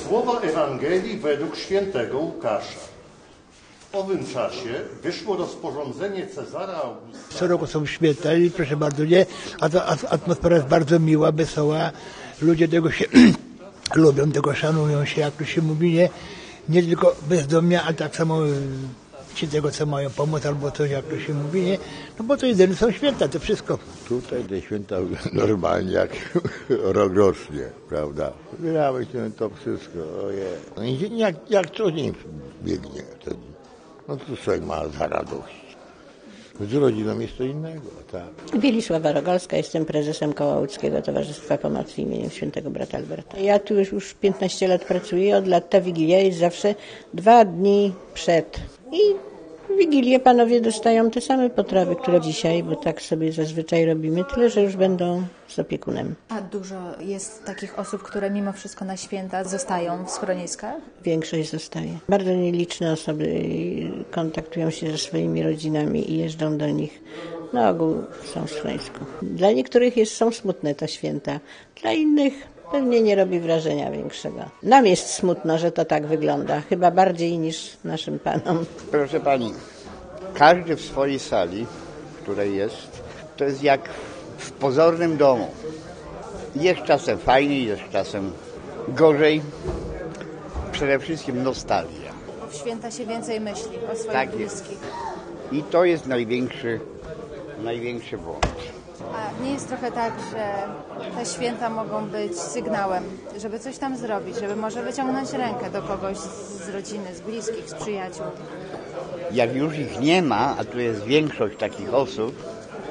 Słowa Ewangelii według świętego Łukasza. W owym czasie wyszło rozporządzenie Cezara Augusta. Co roku są święta i proszę bardzo, nie? Atmosfera jest bardzo miła, wesoła. Ludzie tego się lubią, tego szanują się, jak to się mówi, nie tylko bezdomnia, ale tak samo ci tego, co mają pomóc albo coś, jak to się mówi, nie? No bo to jedyne są święta, to wszystko. Tutaj te święta normalnie jak rok rocznie, prawda? Wybieramy się to wszystko, ojej. No i dzień jak co dzień biegnie wtedy. No to człowiek ma za radość. Z rodziną jest to innego, tak. Wielisława Rogalska, jestem prezesem Koła Łódzkiego Towarzystwa Pomocy imieniem Świętego Brata Alberta. Ja tu już 15 lat pracuję, od lat ta Wigilia jest zawsze 2 dni przed. I w Wigilię panowie dostają te same potrawy, które dzisiaj, bo tak sobie zazwyczaj robimy, tyle że już będą z opiekunem. A dużo jest takich osób, które mimo wszystko na święta zostają w schroniskach? Większość zostaje. Bardzo nieliczne osoby kontaktują się ze swoimi rodzinami i jeżdżą do nich. Na ogół są w schronisku. Dla niektórych są smutne te święta, dla innych pewnie nie robi wrażenia większego. Nam jest smutno, że to tak wygląda, chyba bardziej niż naszym panom. Proszę pani, każdy w swojej sali, w której jest, to jest jak w pozornym domu. Jest czasem fajnie, jest czasem gorzej. Przede wszystkim nostalgia. W święta się więcej myśli o swoich Tak bliskich. jest. I to jest największy błąd. A nie jest trochę tak, że te święta mogą być sygnałem, żeby coś tam zrobić, żeby może wyciągnąć rękę do kogoś z rodziny, z bliskich, z przyjaciół? Jak już ich nie ma, a tu jest większość takich osób,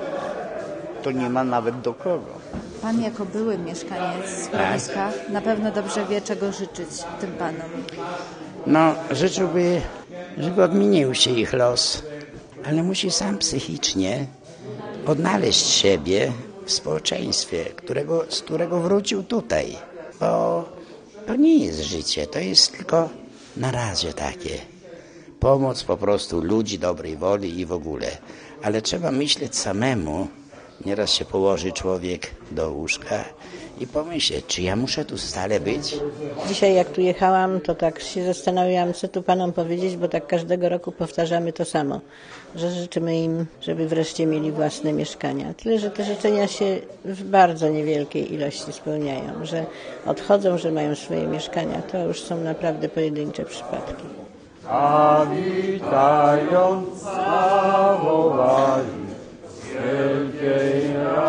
to nie ma nawet do kogo. Pan jako były mieszkaniec schroniska na pewno dobrze wie, czego życzyć tym panom. No, życzyłby, żeby odmienił się ich los, ale musi sam psychicznie odnaleźć siebie w społeczeństwie, z którego wrócił tutaj. Bo to nie jest życie, to jest tylko na razie takie. Pomoc po prostu ludzi dobrej woli i w ogóle. Ale trzeba myśleć samemu. Nieraz się położy człowiek do łóżka i pomyśleć, czy ja muszę tu stale być? Dzisiaj jak tu jechałam, to tak się zastanawiałam, co tu panom powiedzieć, bo tak każdego roku powtarzamy to samo, że życzymy im, żeby wreszcie mieli własne mieszkania. Tyle, że te życzenia się w bardzo niewielkiej ilości spełniają, że odchodzą, że mają swoje mieszkania. To już są naprawdę pojedyncze przypadki. A witając zawołali wielkiej